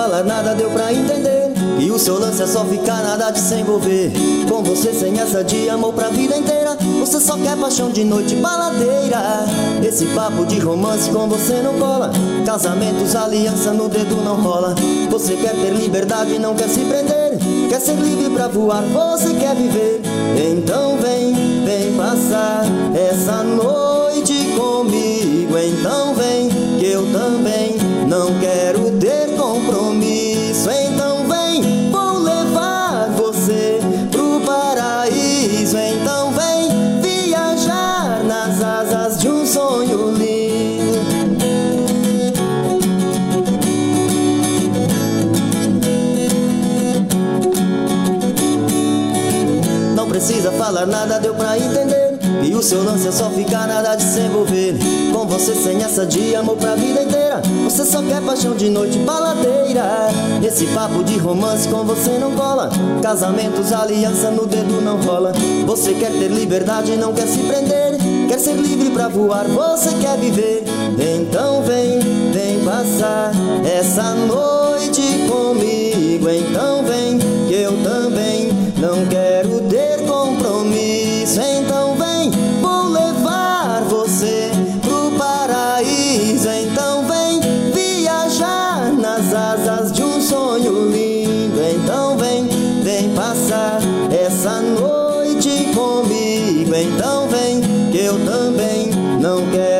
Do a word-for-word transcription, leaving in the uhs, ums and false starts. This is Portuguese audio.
falar nada, deu pra entender. E o seu lance é só ficar, nada de se envolver. Com você sem essa de amor pra vida inteira. Você só quer paixão de noite, baladeira. Esse papo de romance com você não cola. Casamentos, aliança no dedo não rola. Você quer ter liberdade, não quer se prender. Quer ser livre pra voar, você quer viver. Então vem, vem passar essa noite comigo. Então vem, que eu também não quero ter compromisso. Então vem, vou levar você pro paraíso. Então vem viajar nas asas de um sonho lindo. Não precisa falar nada, deu pra entender. E o seu lance é só ficar, nada de se envolver. Com você sem essa de amor pra vida inteira. Você só quer paixão de noite, baladeira. Esse papo de romance com você não cola. Casamentos, aliança no dedo não rola. Você quer ter liberdade, não quer se prender. Quer ser livre pra voar, você quer viver. Então vem, vem passar essa noite comigo. Então vem, que eu também não quero ter compromisso. Então vem, vou levar você pro paraíso. Então vem viajar nas asas de um sonho lindo. Então vem, vem passar essa noite comigo. Então vem, que eu também não quero